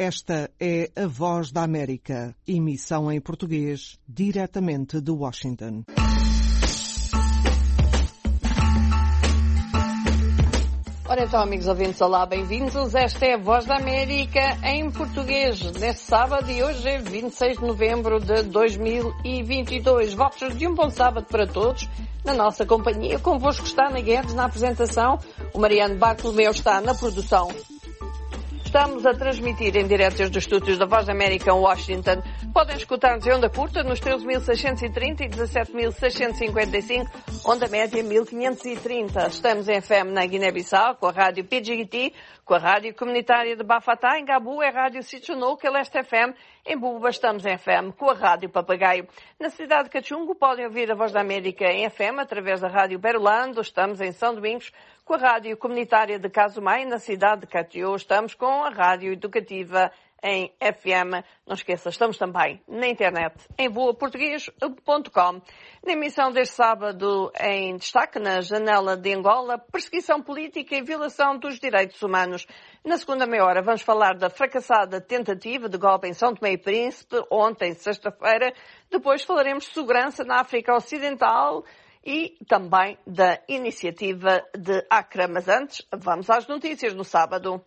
Esta é a Voz da América, emissão em português, diretamente de Washington. Ora então, amigos ouvintes, olá, bem-vindos. Esta é a Voz da América em português, neste sábado, e hoje é 26 de novembro de 2022. Votos de um bom sábado para todos. Na nossa companhia, convosco está Ana Guedes na apresentação, o Mariano Bartolomeu está na produção. Estamos a transmitir em direto desde os estúdios da Voz da América em Washington. Podem escutar-nos em onda curta nos 13.630 e 17.655, onda média 1.530. Estamos em FM na Guiné-Bissau, com a rádio PGT, com a rádio comunitária de Bafatá, em Gabu é a rádio Sichunuque, Leste FM, em Buba estamos em FM, com a rádio Papagaio. Na cidade de Cachungo podem ouvir a Voz da América em FM, através da rádio Berulando, estamos em São Domingos, com a rádio comunitária de Casumai, na cidade de Catió, estamos com a rádio educativa em FM. Não esqueça, estamos também na internet, em voaportuguês.com. Na emissão deste sábado, em destaque na janela de Angola, perseguição política e violação dos direitos humanos. Na segunda meia hora vamos falar da fracassada tentativa de golpe em São Tomé e Príncipe, ontem, sexta-feira. Depois falaremos de segurança na África Ocidental e também da iniciativa de Accra. Mas antes, vamos às notícias do sábado.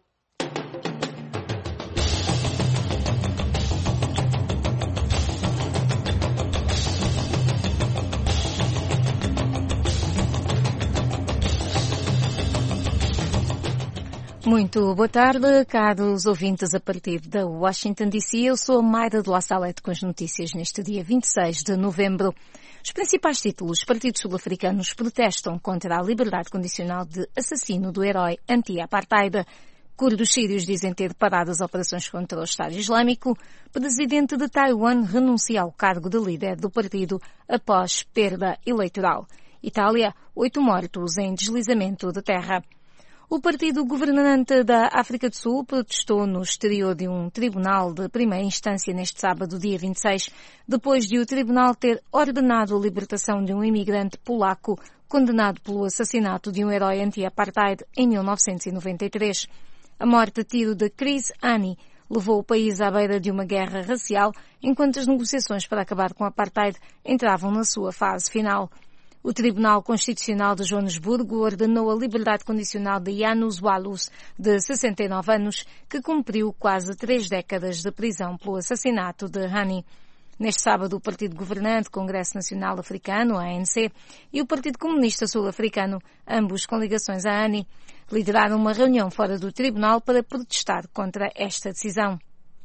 Muito boa tarde, caros ouvintes a partir da Washington DC. Eu sou a Mayra de La Salete com as notícias neste dia 26 de novembro. Os principais títulos: os partidos sul-africanos protestam contra a liberdade condicional de assassino do herói anti-apartheid. Curdos sírios dizem ter parado as operações contra o Estado Islâmico. Presidente de Taiwan renuncia ao cargo de líder do partido após perda eleitoral. Itália, 8 mortos em deslizamento de terra. O partido governante da África do Sul protestou no exterior de um tribunal de primeira instância neste sábado, dia 26, depois de o tribunal ter ordenado a libertação de um imigrante polaco condenado pelo assassinato de um herói anti-apartheid em 1993. A morte a tiro de Chris Hani levou o país à beira de uma guerra racial, enquanto as negociações para acabar com o apartheid entravam na sua fase final. O Tribunal Constitucional de Joanesburgo ordenou a liberdade condicional de Janus Wallus, de 69 anos, que cumpriu quase 3 décadas de prisão pelo assassinato de Hani. Neste sábado, o Partido Governante, Congresso Nacional Africano, ANC, e o Partido Comunista Sul-Africano, ambos com ligações a Hani, lideraram uma reunião fora do tribunal para protestar contra esta decisão.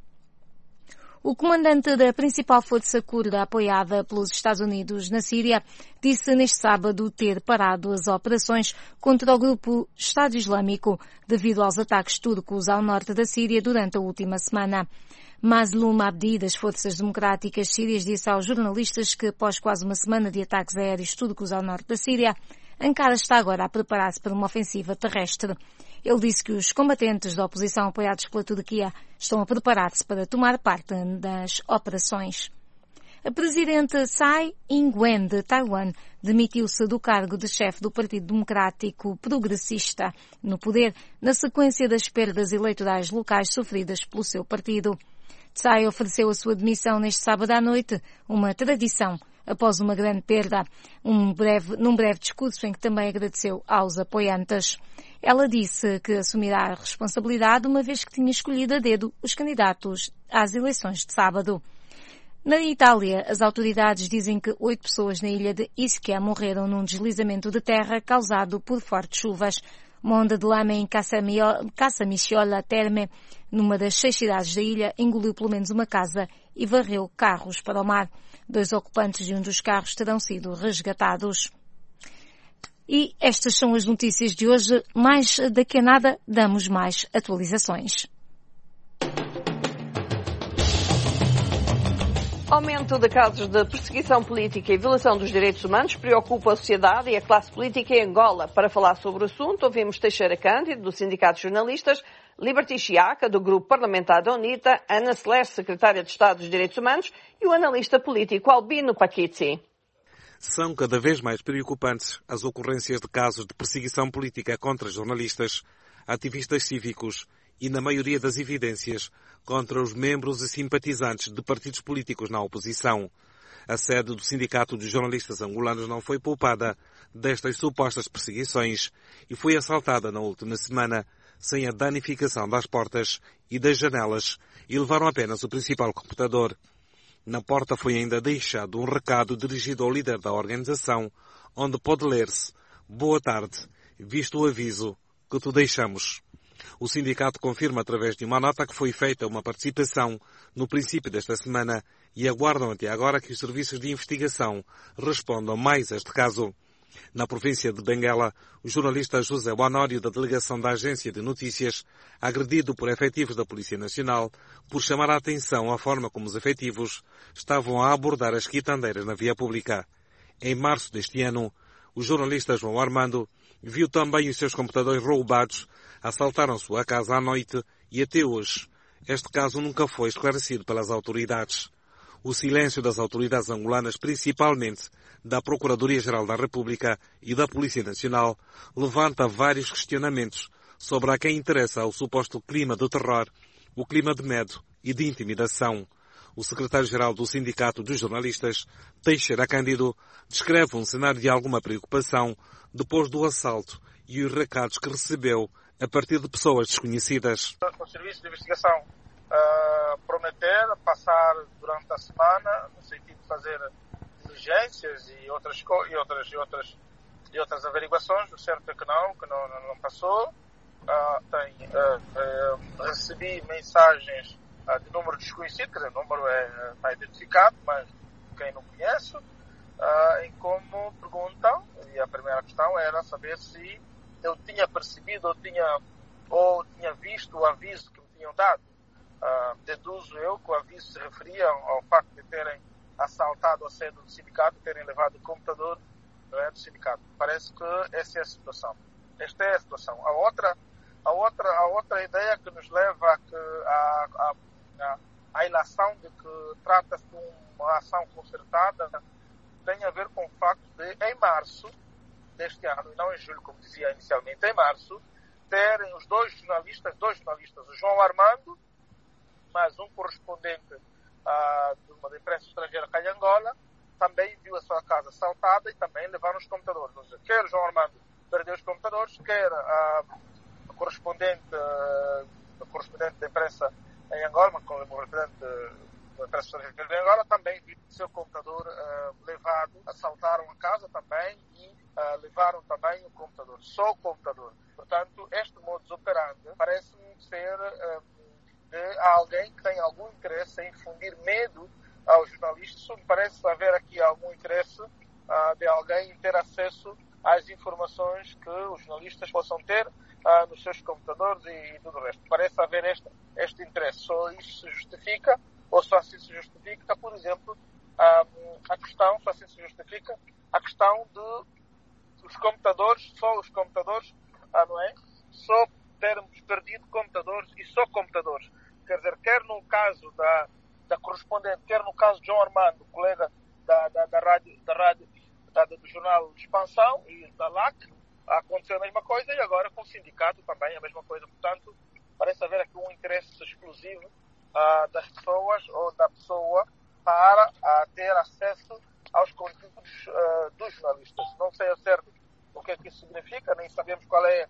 O comandante da principal força curda apoiada pelos Estados Unidos na Síria disse neste sábado ter parado as operações contra o grupo Estado Islâmico devido aos ataques turcos ao norte da Síria durante a última semana. Mazloum Abdi, das Forças Democráticas Sírias, disse aos jornalistas que após quase uma semana de ataques aéreos turcos ao norte da Síria, Ankara está agora a preparar-se para uma ofensiva terrestre. Ele disse que os combatentes da oposição apoiados pela Turquia estão a preparar-se para tomar parte das operações. A presidente Tsai Ing-wen de Taiwan demitiu-se do cargo de chefe do Partido Democrático Progressista no poder na sequência das perdas eleitorais locais sofridas pelo seu partido. Tsai ofereceu a sua demissão neste sábado à noite, uma tradição, após uma grande perda, num breve discurso em que também agradeceu aos apoiantes. Ela disse que assumirá a responsabilidade uma vez que tinha escolhido a dedo os candidatos às eleições de sábado. Na Itália, as autoridades dizem que 8 pessoas na ilha de Ischia morreram num deslizamento de terra causado por fortes chuvas. Uma onda de lama em Casamicciola Terme, numa das 6 cidades da ilha, engoliu pelo menos uma casa e varreu carros para o mar. 2 ocupantes de um dos carros terão sido resgatados. E estas são as notícias de hoje. Mais daqui a nada damos mais atualizações. Aumento de casos de perseguição política e violação dos direitos humanos preocupa a sociedade e a classe política em Angola. Para falar sobre o assunto, ouvimos Teixeira Cândido, do Sindicato de Jornalistas, Liberty Chiaca, do Grupo Parlamentar da UNITA, Ana Celeste, Secretária de Estado dos Direitos Humanos, e o analista político Albino Paquizzi. São cada vez mais preocupantes as ocorrências de casos de perseguição política contra jornalistas, ativistas cívicos e, na maioria das evidências, contra os membros e simpatizantes de partidos políticos na oposição. A sede do Sindicato dos Jornalistas Angolanos não foi poupada destas supostas perseguições e foi assaltada na última semana sem a danificação das portas e das janelas e levaram apenas o principal computador. Na porta foi ainda deixado um recado dirigido ao líder da organização, onde pode ler-se: "Boa tarde, visto o aviso que te deixamos." O sindicato confirma através de uma nota que foi feita uma participação no princípio desta semana e aguardam até agora que os serviços de investigação respondam mais a este caso. Na província de Benguela, o jornalista José Honório, da delegação da Agência de Notícias, agredido por efetivos da Polícia Nacional, por chamar a atenção à forma como os efetivos estavam a abordar as quitandeiras na via pública. Em março deste ano, o jornalista João Armando viu também os seus computadores roubados, assaltaram sua casa à noite e até hoje este caso nunca foi esclarecido pelas autoridades. O silêncio das autoridades angolanas, principalmente da Procuradoria-Geral da República e da Polícia Nacional, levanta vários questionamentos sobre a quem interessa o suposto clima de terror, o clima de medo e de intimidação. O secretário-geral do Sindicato dos Jornalistas, Teixeira Cândido, descreve um cenário de alguma preocupação depois do assalto e os recados que recebeu a partir de pessoas desconhecidas. O Serviço de Investigação prometer passar durante a semana no sentido de fazer diligências e outras averiguações. O certo é que não passou. Recebi mensagens de número desconhecido, quer dizer, o número está identificado, mas quem não conhece, em como perguntam, e a primeira questão era saber se eu tinha percebido ou tinha visto o aviso que me tinham dado. Deduzo eu que o aviso se referia ao facto de terem assaltado a sede do sindicato, terem levado o computador do sindicato. Parece que essa é a situação. Esta é a situação. A outra ideia que nos leva à ilação de que trata-se de uma ação concertada tem a ver com o facto de, em março deste ano, e não em julho, como dizia inicialmente, em março, terem os dois jornalistas, o João Armando, mais um correspondente de uma imprensa estrangeira cá em Angola, também viu a sua casa assaltada e também levaram os computadores. Ou seja, quer o João Armando perdeu os computadores, quer a correspondente da imprensa em Angola, uma correspondente da imprensa estrangeira em Angola, também viu o seu computador levado, assaltaram a casa também e levaram também o computador, só o computador. Portanto, este modus operandi parece-me ser de alguém que tem algum interesse em infundir medo aos jornalistas. Me parece haver aqui algum interesse de alguém em ter acesso às informações que os jornalistas possam ter nos seus computadores e tudo o resto. Parece haver este interesse. Só isso se justifica, ou só assim se justifica, por exemplo, a questão de os computadores, não é? Só termos perdido computadores e só computadores. Quer dizer, quer no caso da correspondente, quer no caso de João Armando, colega da rádio, do jornal Expansão e da LAC, aconteceu a mesma coisa, e agora com o sindicato também a mesma coisa. Portanto, parece haver aqui um interesse exclusivo das pessoas ou da pessoa para ter acesso aos conteúdos dos jornalistas. Não sei ao certo o que é que isso significa, nem sabemos qual é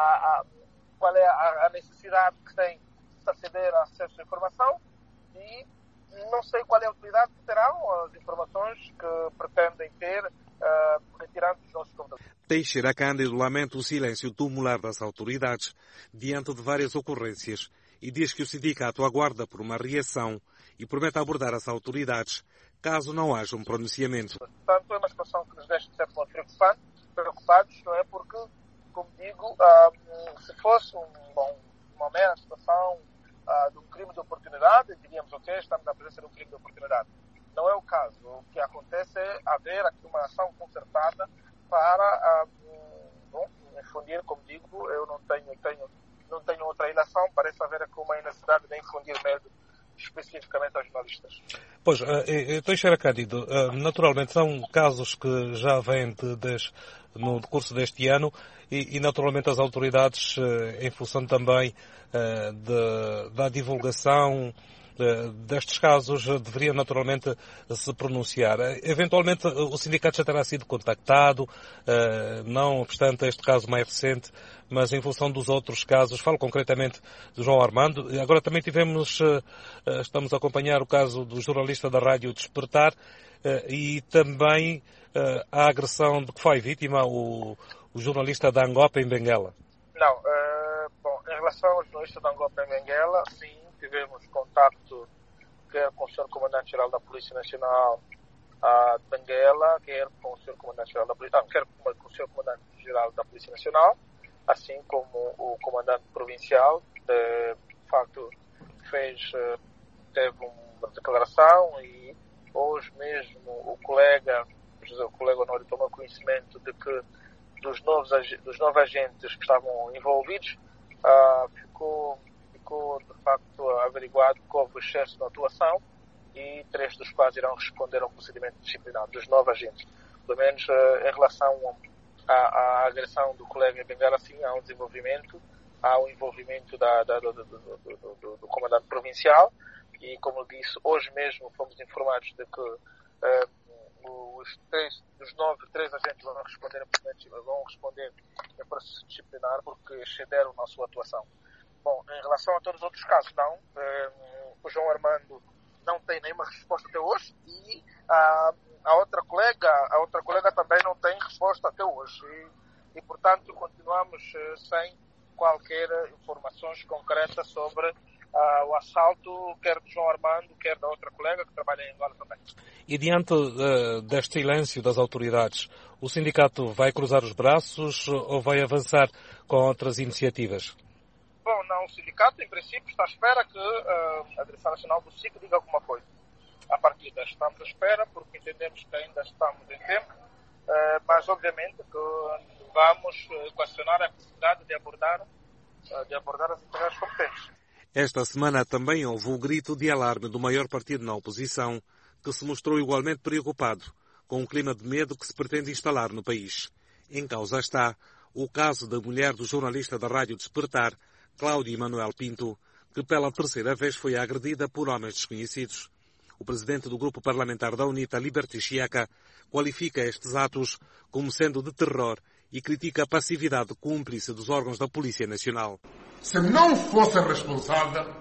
a necessidade que tem de aceder a acesso à informação, e não sei qual é a utilidade que terão as informações que pretendem ter retirando dos nossos computadores. Teixeira Cândido lamenta o silêncio tumular das autoridades diante de várias ocorrências e diz que o sindicato aguarda por uma reação e promete abordar as autoridades caso não haja um pronunciamento. Portanto, é uma situação que nos deixa de certo modo preocupados, não é? Porque, como digo, se fosse uma mera situação de um crime de oportunidade, diríamos, ok, estamos na presença de um crime de oportunidade. Não é o caso. O que acontece é haver aqui uma ação concertada para infundir, como digo, eu não tenho outra ilação, parece haver aqui uma necessidade de infundir medo, especificamente aos jornalistas. Pois, Teixeira Cândido, naturalmente são casos que já vêm no decurso deste ano e naturalmente as autoridades, em função também da divulgação destes casos, deveriam naturalmente se pronunciar. Eventualmente o sindicato já terá sido contactado, não obstante este caso mais recente, mas em função dos outros casos, falo concretamente do João Armando. Agora também estamos a acompanhar o caso do jornalista da Rádio Despertar e também a agressão de que foi vítima o jornalista da Angopa em Benguela. Não, em relação ao jornalista da Angopa em Benguela, sim, tivemos contacto quer com o Sr. Comandante-Geral da Polícia Nacional de Benguela, quer com o Sr. Comandante-Geral da Polícia, quer com o Sr. Comandante-Geral da Polícia Nacional, assim como o Comandante Provincial. De facto, teve uma declaração e hoje mesmo o colega Honório tomou conhecimento de que dos novos agentes que estavam envolvidos, ficou de facto averiguado que houve excesso de atuação e 3 dos quais irão responder a um procedimento disciplinar dos novos agentes. Pelo menos em relação à agressão do colega em Benguela, sim, há um desenvolvimento, há o envolvimento do comandante provincial e, como eu disse, hoje mesmo fomos informados de que os 3 agentes vão responder em processo disciplinar porque excederam a sua atuação. Bom, em relação a todos os outros casos, não. O João Armando não tem nenhuma resposta até hoje e a outra colega também não tem resposta até hoje. E portanto, continuamos sem qualquer informações concretas sobre o assalto, quer do João Armando, quer da outra colega que trabalha em Angola também. E diante deste silêncio das autoridades, o sindicato vai cruzar os braços ou vai avançar com outras iniciativas? Bom, não, o sindicato, em princípio, está à espera que a Direção Nacional do SIC diga alguma coisa. A partir desta estamos à espera, porque entendemos que ainda estamos em tempo, mas obviamente que vamos questionar a necessidade de abordar as entidades competentes. Esta semana também houve um grito de alarme do maior partido na oposição, que se mostrou igualmente preocupado com o clima de medo que se pretende instalar no país. Em causa está o caso da mulher do jornalista da Rádio Despertar, Cláudio Manuel Pinto, que pela terceira vez foi agredida por homens desconhecidos. O presidente do grupo parlamentar da UNITA, Liberty Chiaca, qualifica estes atos como sendo de terror e critica a passividade cúmplice dos órgãos da Polícia Nacional. Se não fosse responsável,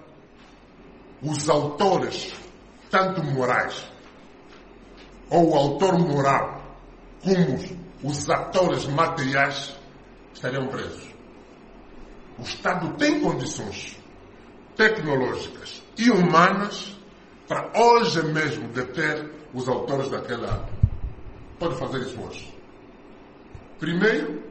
os autores, tanto morais, ou o autor moral, como os atores materiais, estariam presos. O Estado tem condições tecnológicas e humanas para hoje mesmo deter os autores daquela ato. Pode fazer isso hoje. Primeiro,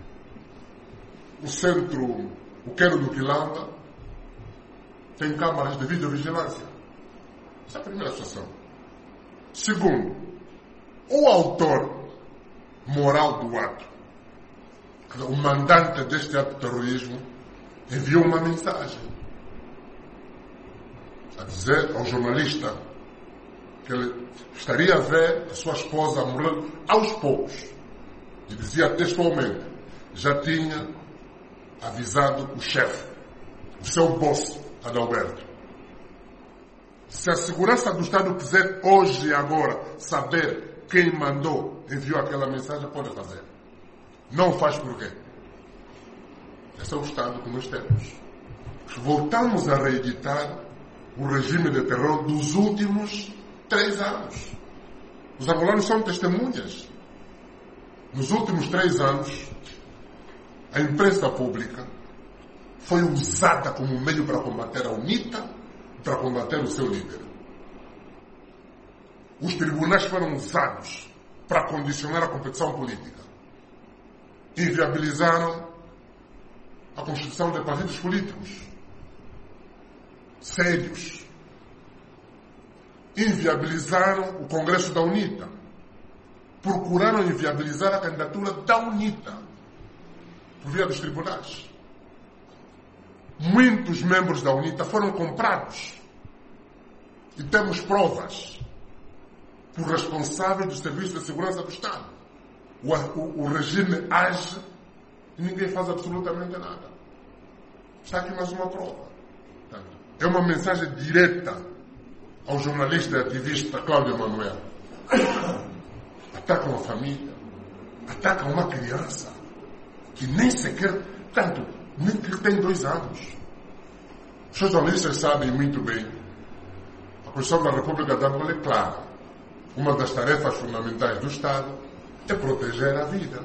o Quero do Quilamba tem câmaras de videovigilância. Essa é a primeira situação. Segundo, o autor moral do ato, o mandante deste ato de terrorismo, enviou uma mensagem a dizer ao jornalista que ele estaria a ver a sua esposa morrer aos poucos. E dizia textualmente, já tinha avisado o chefe, o seu boss, Adalberto. Se a segurança do Estado quiser hoje e agora saber quem enviou aquela mensagem, pode fazer. Não faz por quê? Esse é o Estado que nós temos. Voltamos a reeditar o regime de terror dos últimos 3 anos. Os angolanos são testemunhas. Nos últimos 3 anos, a imprensa pública foi usada como meio para combater a UNITA, para combater o seu líder. Os tribunais foram usados para condicionar a competição política. Inviabilizaram a constituição de partidos políticos sérios. Inviabilizaram o Congresso da UNITA. Procuraram inviabilizar a candidatura da UNITA por via dos tribunais. Muitos membros da UNITA foram comprados E temos provas por responsáveis dos serviços de segurança do Estado. O regime age e ninguém faz absolutamente nada. Está aqui mais uma prova. É uma mensagem direta ao jornalista e ativista Cláudio Manuel. Atacam a família, atacam uma criança que nem sequer, nem que tem 2 anos. Os jornalistas sabem muito bem. A Constituição da República de Angola é clara. Uma das tarefas fundamentais do Estado é proteger a vida.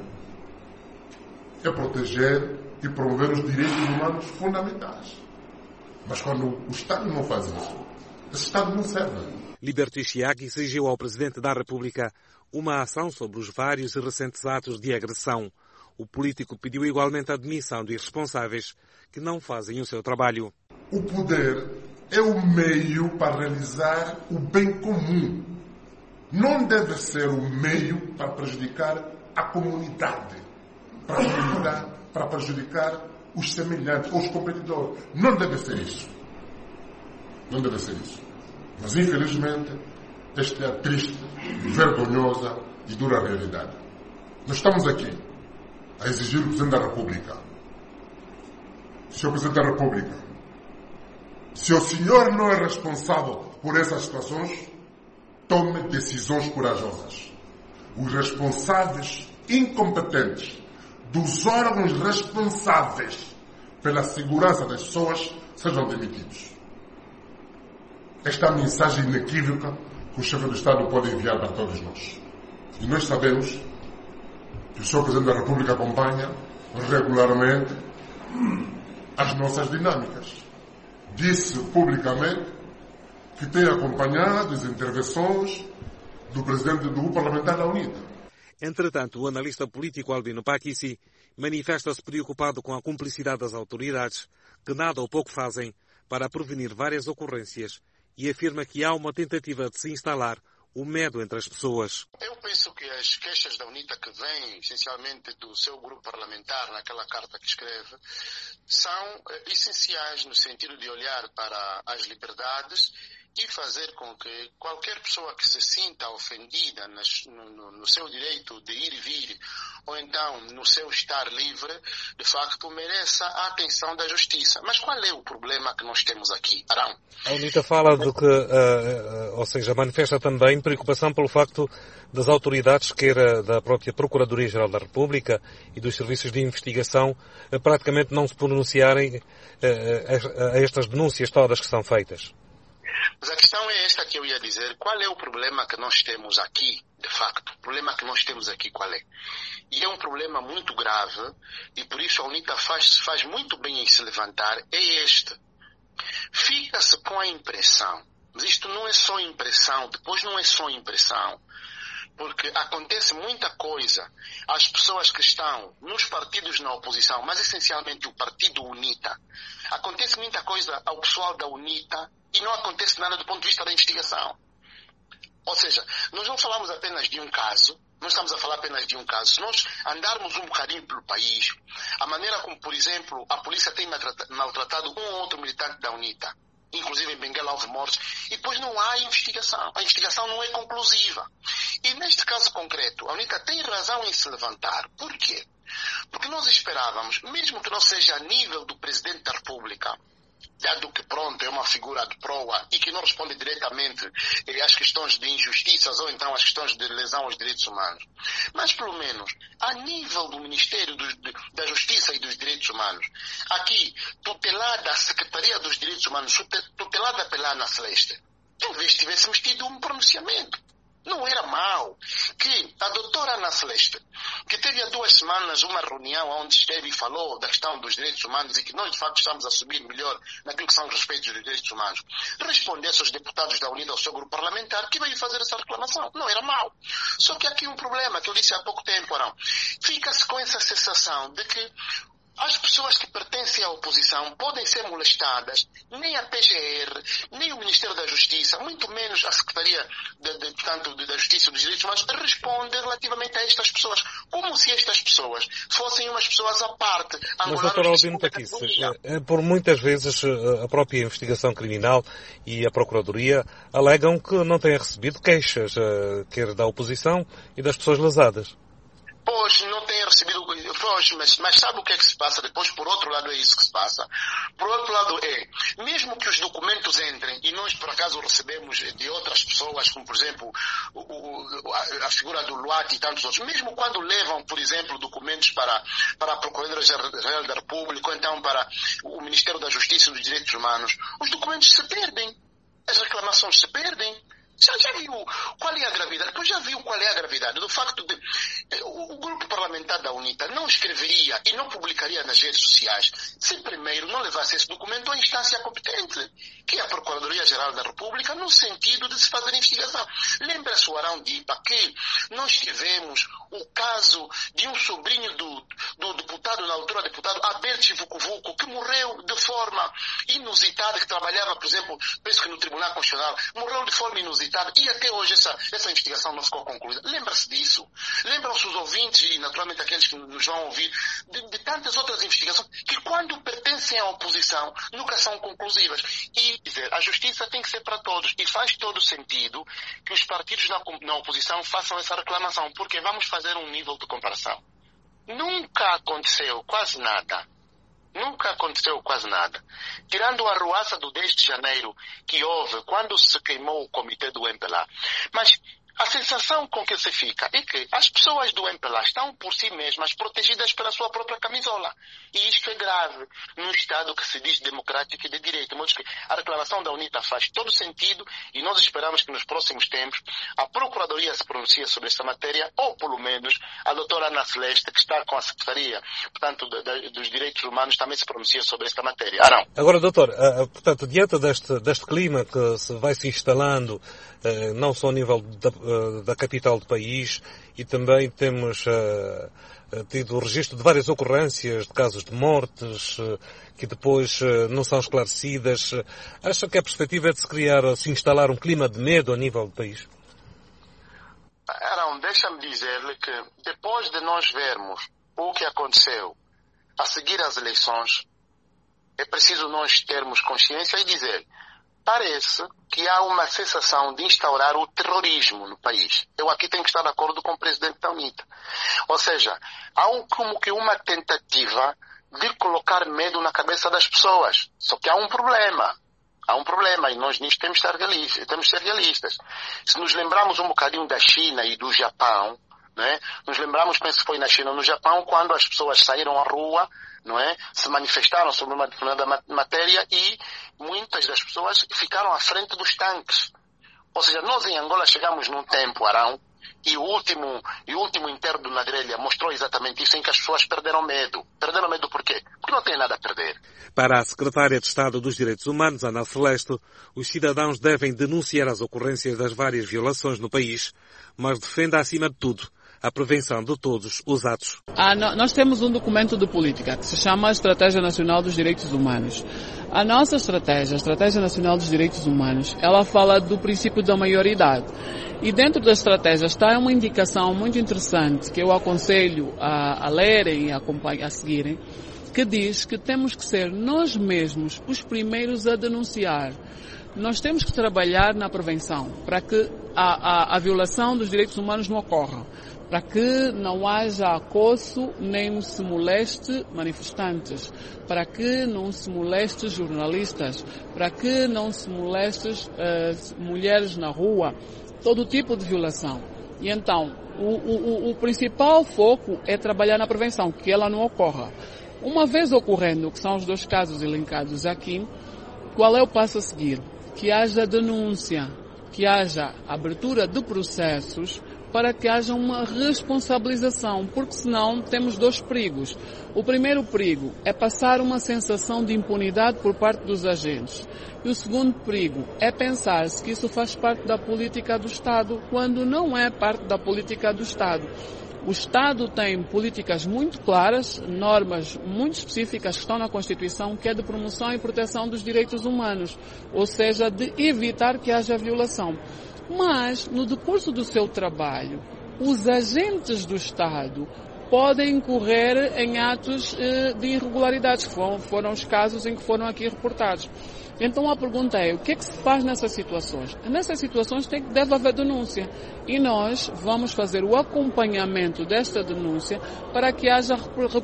É proteger e promover os direitos humanos fundamentais. Mas quando o Estado não faz isso, esse Estado não serve. Liberto Chiaki exigiu ao Presidente da República uma ação sobre os vários e recentes atos de agressão. O político pediu igualmente a admissão de irresponsáveis que não fazem o seu trabalho. O poder é o meio para realizar o bem comum. Não deve ser o meio para prejudicar a comunidade, para prejudicar os semelhantes, os competidores. Não deve ser isso. Não deve ser isso. Mas, infelizmente, esta é a triste, vergonhosa e dura realidade. Nós estamos aqui a exigir do Presidente da República. Senhor Presidente da República, se o senhor não é responsável por essas situações, tome decisões corajosas. Os responsáveis incompetentes dos órgãos responsáveis pela segurança das pessoas sejam demitidos. Esta é a mensagem inequívoca que o chefe do Estado pode enviar para todos nós. E nós sabemos que o Sr. Presidente da República acompanha regularmente as nossas dinâmicas. Disse publicamente que tem acompanhado as intervenções do Presidente do Grupo Parlamentar da UNITA. Entretanto, o analista político Albino Pakissi manifesta-se preocupado com a cumplicidade das autoridades, que nada ou pouco fazem para prevenir várias ocorrências, e afirma que há uma tentativa de se instalar o medo entre as pessoas. Eu penso que as queixas da UNITA que vêm, essencialmente do seu grupo parlamentar, naquela carta que escreve, são essenciais no sentido de olhar para as liberdades e fazer com que qualquer pessoa que se sinta ofendida no seu direito de ir e vir, ou então no seu estar livre, de facto mereça a atenção da justiça. Mas qual é o problema que nós temos aqui, Arão? A UNITA fala de que, ou seja, manifesta também preocupação pelo facto das autoridades, quer da própria Procuradoria-Geral da República e dos serviços de investigação, praticamente não se pronunciarem a estas denúncias todas que são feitas. Mas a questão é esta que eu ia dizer. Qual é o problema que nós temos aqui, de facto? O problema que nós temos aqui qual é? E é um problema muito grave, e por isso a UNITA faz muito bem em se levantar, é este. Fica-se com a impressão, mas isto não é só impressão, depois não é só impressão, porque acontece muita coisa às pessoas que estão nos partidos na oposição, mas essencialmente o partido UNITA. Acontece muita coisa ao pessoal da UNITA e não acontece nada do ponto de vista da investigação. Ou seja, nós não falamos apenas de um caso, não estamos a falar apenas de um caso. Se nós andarmos um bocadinho pelo país, a maneira como, por exemplo, a polícia tem maltratado um ou outro militante da UNITA, inclusive em Benguela houve mortes, e depois não há investigação. A investigação não é conclusiva. E neste caso concreto, a UNITA tem razão em se levantar. Por quê? Porque nós esperávamos, mesmo que não seja a nível do Presidente da República, dado que, pronto, é uma figura de proa e que não responde diretamente às questões de injustiças ou então às questões de lesão aos direitos humanos. Mas, pelo menos, a nível do Ministério da Justiça e dos Direitos Humanos, aqui, tutelada a Secretaria dos Direitos Humanos, tutelada pela Ana Celeste, talvez tivéssemos tido um pronunciamento. Não era mau que a doutora Ana Celeste, que teve há 2 semanas uma reunião onde esteve e falou da questão dos direitos humanos e que nós de facto estamos a subir melhor naquilo que são os respeitos dos direitos humanos, respondesse aos deputados da UNITA, ao seu grupo parlamentar, que veio fazer essa reclamação. Não era mau. Só que há aqui um problema que eu disse há pouco tempo, não. Fica-se com essa sensação de que as pessoas que pertencem à oposição podem ser molestadas, nem a PGR, nem o Ministério da Justiça, muito menos a Secretaria da Justiça e dos Direitos Humanos, responde relativamente a estas pessoas, como se estas pessoas fossem umas pessoas à parte. Mas, Dr. Albino Taquice, por muitas vezes a própria investigação criminal e a Procuradoria alegam que não têm recebido queixas, quer da oposição e das pessoas lesadas. Pois, não tem recebido, mas sabe o que é que se passa depois? Por outro lado é isso que se passa. Por outro lado mesmo que os documentos entrem, e nós por acaso recebemos de outras pessoas, como por exemplo a figura do Luati e tantos outros, mesmo quando levam, por exemplo, documentos para a Procuradoria-Geral da República, ou então para o Ministério da Justiça e dos Direitos Humanos, os documentos se perdem, as reclamações se perdem. Já viu qual é a gravidade? Depois já viu qual é a gravidade do facto de o grupo parlamentar da UNITA não escreveria e não publicaria nas redes sociais se primeiro não levasse esse documento à instância competente, que é a Procuradoria-Geral da República, no sentido de se fazer investigação. Lembra-se o Arão Dipa que nós tivemos o caso de um sobrinho do deputado, na altura deputado Abel Vucu, que morreu de forma inusitada, que trabalhava, por exemplo, penso que no Tribunal Constitucional, morreu de forma inusitada. E até hoje essa investigação não ficou concluída. Lembra-se disso? Lembram-se os ouvintes e naturalmente aqueles que nos vão ouvir de tantas outras investigações que quando pertencem à oposição nunca são conclusivas. E dizer, a justiça tem que ser para todos e faz todo sentido que os partidos na oposição façam essa reclamação, porque vamos fazer um nível de comparação. Nunca aconteceu quase nada. Nunca aconteceu quase nada. Tirando a arruaça do 10 de janeiro que houve quando se queimou o comitê do MPLA. Mas a sensação com que se fica é que as pessoas do MPLA estão por si mesmas protegidas pela sua própria camisola. E isto é grave num Estado que se diz democrático e de direito. De modo que a reclamação da UNITA faz todo sentido e nós esperamos que nos próximos tempos a Procuradoria se pronuncie sobre esta matéria, ou pelo menos a doutora Ana Celeste, que está com a Secretaria, portanto, dos Direitos Humanos, também se pronuncie sobre esta matéria. Arão. Agora, doutor, portanto, diante deste clima que vai se instalando, não só a nível da capital do país, e também temos tido o registro de várias ocorrências de casos de mortes que depois não são esclarecidas. Acha que a perspectiva é de se instalar um clima de medo a nível do país? Arão, deixa-me dizer-lhe que depois de nós vermos o que aconteceu a seguir às eleições, é preciso nós termos consciência e dizer: parece que há uma sensação de instaurar o terrorismo no país. Eu aqui tenho que estar de acordo com o presidente da UNITA. Ou seja, há como que uma tentativa de colocar medo na cabeça das pessoas. Só que há um problema. Há um problema e nós nisto temos que ser realistas. Se nos lembrarmos um bocadinho da China e do Japão, não é? Nos lembramos, penso que foi na China ou no Japão, quando as pessoas saíram à rua, não é? Se manifestaram sobre uma determinada matéria e muitas das pessoas ficaram à frente dos tanques. Ou seja, nós em Angola chegamos num tempo, Arão, e o último interno na grelha mostrou exatamente isso, em que as pessoas perderam medo. Perderam medo por quê? Porque não têm nada a perder. Para a Secretária de Estado dos Direitos Humanos, Ana Celeste, os cidadãos devem denunciar as ocorrências das várias violações no país, mas defende acima de tudo a prevenção de todos os atos. Nós temos um documento de política que se chama Estratégia Nacional dos Direitos Humanos. A nossa estratégia, a Estratégia Nacional dos Direitos Humanos, ela fala do princípio da maioridade. E dentro da estratégia está uma indicação muito interessante que eu aconselho a lerem e a seguirem, que diz que temos que ser nós mesmos os primeiros a denunciar. Nós temos que trabalhar na prevenção para que a violação dos direitos humanos não ocorra, para que não haja acoso nem se moleste manifestantes, para que não se moleste jornalistas, para que não se moleste mulheres na rua, todo tipo de violação. E então, o principal foco é trabalhar na prevenção, que ela não ocorra. Uma vez ocorrendo, que são os dois casos elencados aqui, qual é o passo a seguir? Que haja denúncia, que haja abertura de processos para que haja uma responsabilização, porque senão temos dois perigos. O primeiro perigo é passar uma sensação de impunidade por parte dos agentes. E o segundo perigo é pensar-se que isso faz parte da política do Estado, quando não é parte da política do Estado. O Estado tem políticas muito claras, normas muito específicas que estão na Constituição, que é de promoção e proteção dos direitos humanos, ou seja, de evitar que haja violação. Mas, no decurso do seu trabalho, os agentes do Estado podem incorrer em atos de irregularidades, que foram os casos em que foram aqui reportados. Então a pergunta é, o que é que se faz nessas situações? Nessas situações deve haver denúncia e nós vamos fazer o acompanhamento desta denúncia para que haja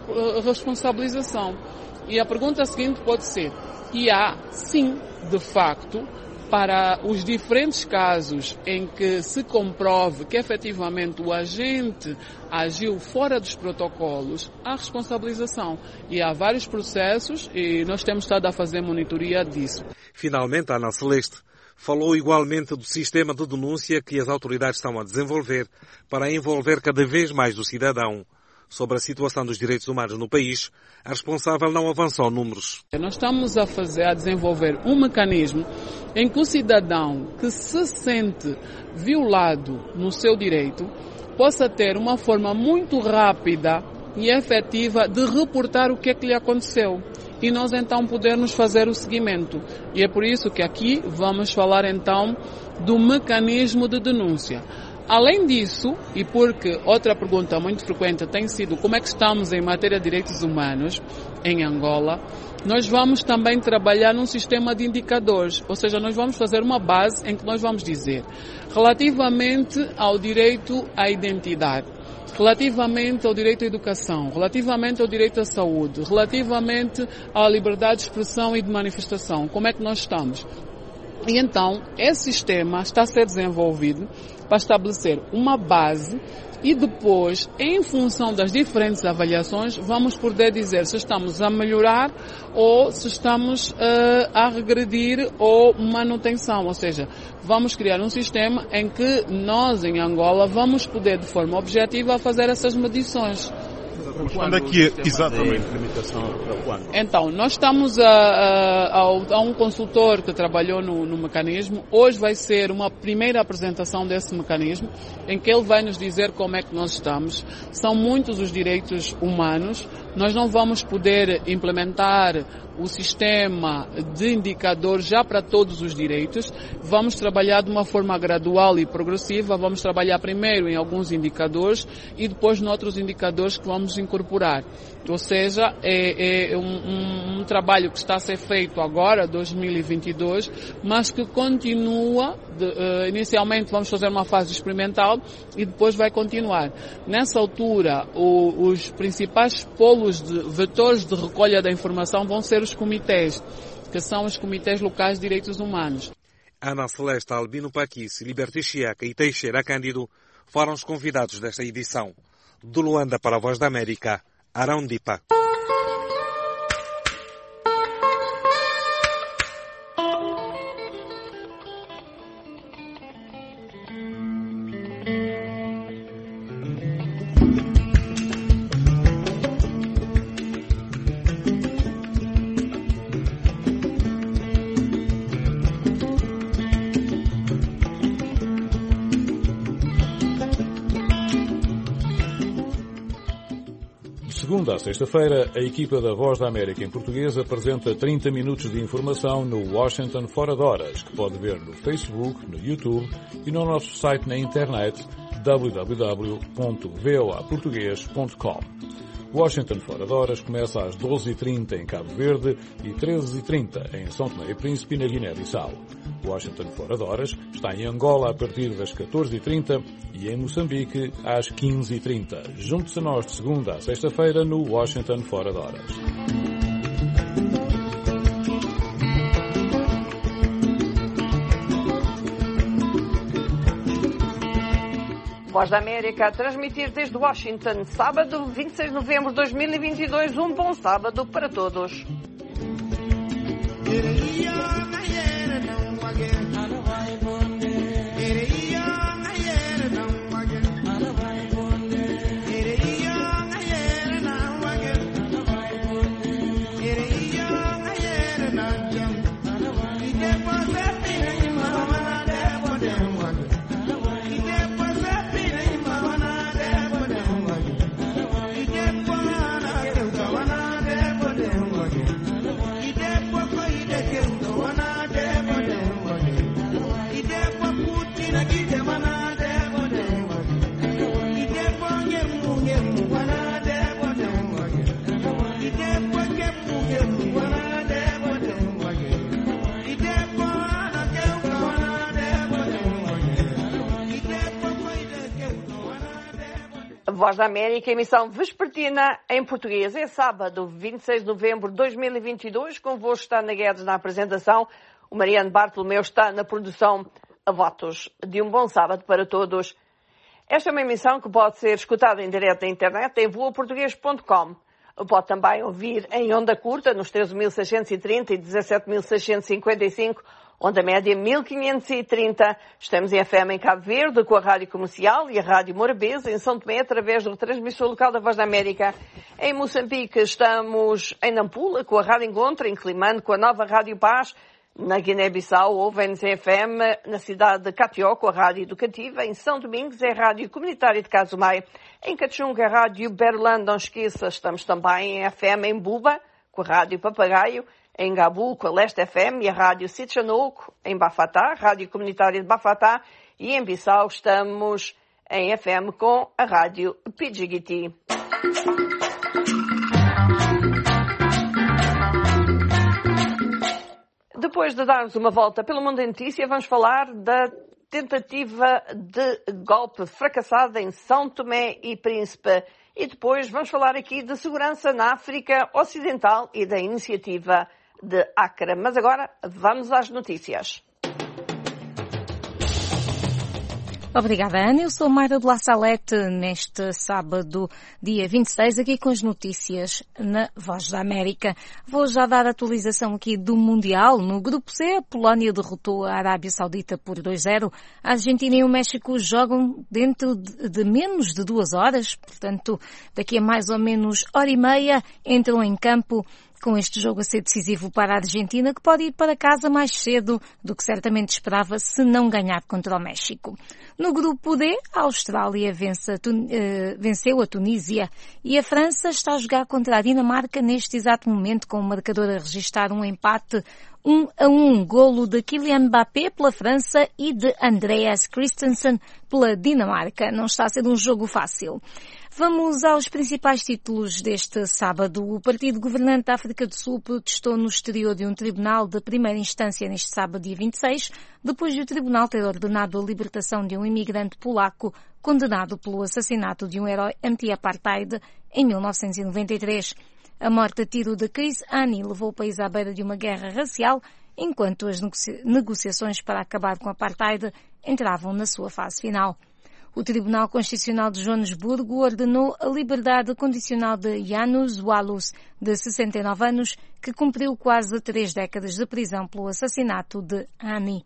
responsabilização. E a pergunta seguinte pode ser, e há, sim, de facto, para os diferentes casos em que se comprove que efetivamente o agente agiu fora dos protocolos, há responsabilização. E há vários processos e nós temos estado a fazer monitoria disso. Finalmente, a Ana Celeste falou igualmente do sistema de denúncia que as autoridades estão a desenvolver para envolver cada vez mais o cidadão. Sobre a situação dos direitos humanos no país, a responsável não avançou números. Nós estamos a desenvolver um mecanismo em que o cidadão que se sente violado no seu direito possa ter uma forma muito rápida e efetiva de reportar o que é que lhe aconteceu. E nós então podermos fazer o seguimento. E é por isso que aqui vamos falar então do mecanismo de denúncia. Além disso, e porque outra pergunta muito frequente tem sido como é que estamos em matéria de direitos humanos em Angola, nós vamos também trabalhar num sistema de indicadores, ou seja, nós vamos fazer uma base em que nós vamos dizer, relativamente ao direito à identidade, relativamente ao direito à educação, relativamente ao direito à saúde, relativamente à liberdade de expressão e de manifestação, como é que nós estamos? E então, esse sistema está a ser desenvolvido para estabelecer uma base e depois, em função das diferentes avaliações, vamos poder dizer se estamos a melhorar ou se estamos a regredir ou manutenção. Ou seja, vamos criar um sistema em que nós, em Angola, vamos poder, de forma objetiva, fazer essas medições. Quando é que é exatamente a limitação? Então, nós estamos a um consultor que trabalhou no mecanismo. Hoje vai ser uma primeira apresentação desse mecanismo, em que ele vai nos dizer como é que nós estamos. São muitos os direitos humanos. Nós não vamos poder implementar o sistema de indicadores já para todos os direitos. Vamos trabalhar de uma forma gradual e progressiva. Vamos trabalhar primeiro em alguns indicadores e depois noutros indicadores que vamos incorporar. Ou seja, é um trabalho que está a ser feito agora, 2022, mas que continua. Inicialmente vamos fazer uma fase experimental e depois vai continuar. Nessa altura, os principais polos vetores de recolha da informação vão ser os comitês, que são os comitês locais de direitos humanos. Ana Celeste, Albino Paquice, Liberty Chiaca e Teixeira Cândido foram os convidados desta edição. De Luanda para a Voz da América, Arão Dipa. Segunda a sexta-feira, a equipa da Voz da América em português apresenta 30 minutos de informação no Washington Fora de Horas, que pode ver no Facebook, no YouTube e no nosso site na internet www.voaportugues.com. Washington Fora de Horas começa às 12h30 em Cabo Verde e 13h30 em São Tomé e Príncipe na Guiné-Bissau. Washington Fora de Horas está em Angola a partir das 14h30 e em Moçambique às 15h30. Junte-se a nós de segunda a sexta-feira no Washington Fora de Horas. Voz da América a transmitir desde Washington, sábado 26 de novembro de 2022. Um bom sábado para todos. Voz da América, emissão vespertina em português. É sábado, 26 de novembro de 2022. Convosco está Ana Guedes na apresentação. O Mariano Bartolomeu está na produção. A votos de um bom sábado para todos. Esta é uma emissão que pode ser escutada em direto na internet em voaportuguês.com. Pode também ouvir em onda curta nos 13.630 e 17.655, onda média 1530. Estamos em FM em Cabo Verde com a Rádio Comercial e a Rádio Morabeza em São Tomé através do retransmissor local da Voz da América. Em Moçambique estamos em Nampula com a Rádio Encontro, em Climane com a nova Rádio Paz. Na Guiné-Bissau ouvem-nos em FM na cidade de Catió com a Rádio Educativa. Em São Domingos é a Rádio Comunitária de Casumai. Em Cachunga a Rádio Berlândia, não esqueça, estamos também em FM em Buba com a Rádio Papagaio. Em Gabu com a Leste FM e a Rádio Sitchanoco. Em Bafatá, Rádio Comunitária de Bafatá. E em Bissau estamos em FM com a Rádio Pidjigiti. Depois de darmos uma volta pelo mundo em notícia, vamos falar da tentativa de golpe fracassada em São Tomé e Príncipe. E depois vamos falar aqui de segurança na África Ocidental e da iniciativa de Accra. Mas agora vamos às notícias. Obrigada, Ana. Eu sou Mayra de La Salete neste sábado, dia 26, aqui com as notícias na Voz da América. Vou já dar a atualização aqui do Mundial. No Grupo C, a Polónia derrotou a Arábia Saudita por 2-0. A Argentina e o México jogam dentro de menos de 2 horas, portanto, daqui a mais ou menos hora e meia entram em campo com este jogo a ser decisivo para a Argentina, que pode ir para casa mais cedo do que certamente esperava se não ganhar contra o México. No grupo D, a Austrália venceu a Tunísia e a França está a jogar contra a Dinamarca neste exato momento, com o marcador a registrar um empate 1-1, golo de Kylian Mbappé pela França e de Andreas Christensen pela Dinamarca. Não está a ser um jogo fácil. Vamos aos principais títulos deste sábado. O Partido Governante da África do Sul protestou no exterior de um tribunal de primeira instância neste sábado, dia 26, depois de o tribunal ter ordenado a libertação de um imigrante polaco condenado pelo assassinato de um herói anti-apartheid em 1993. A morte a tiro de Chris Hani levou o país à beira de uma guerra racial, enquanto as negociações para acabar com o apartheid entravam na sua fase final. O Tribunal Constitucional de Joanesburgo ordenou a liberdade condicional de Janusz Walus, de 69 anos, que cumpriu quase 3 décadas de prisão pelo assassinato de Hani.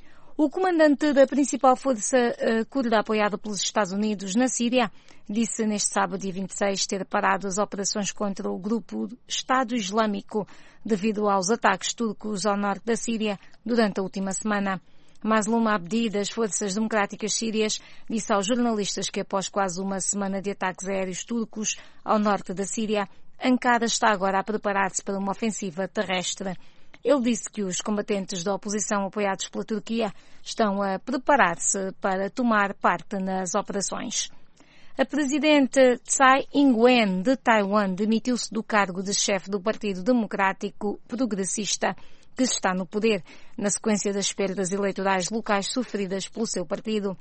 O comandante da principal força curda apoiada pelos Estados Unidos na Síria disse neste sábado, dia 26, ter parado as operações contra o grupo Estado Islâmico devido aos ataques turcos ao norte da Síria durante a última semana. Maslum Abdi, das Forças Democráticas Sírias, disse aos jornalistas que após quase uma semana de ataques aéreos turcos ao norte da Síria, Ankara está agora a preparar-se para uma ofensiva terrestre. Ele disse que os combatentes da oposição apoiados pela Turquia estão a preparar-se para tomar parte nas operações. A presidente Tsai Ing-wen de Taiwan demitiu-se do cargo de chefe do Partido Democrático Progressista, que está no poder, na sequência das perdas eleitorais locais sofridas pelo seu partido.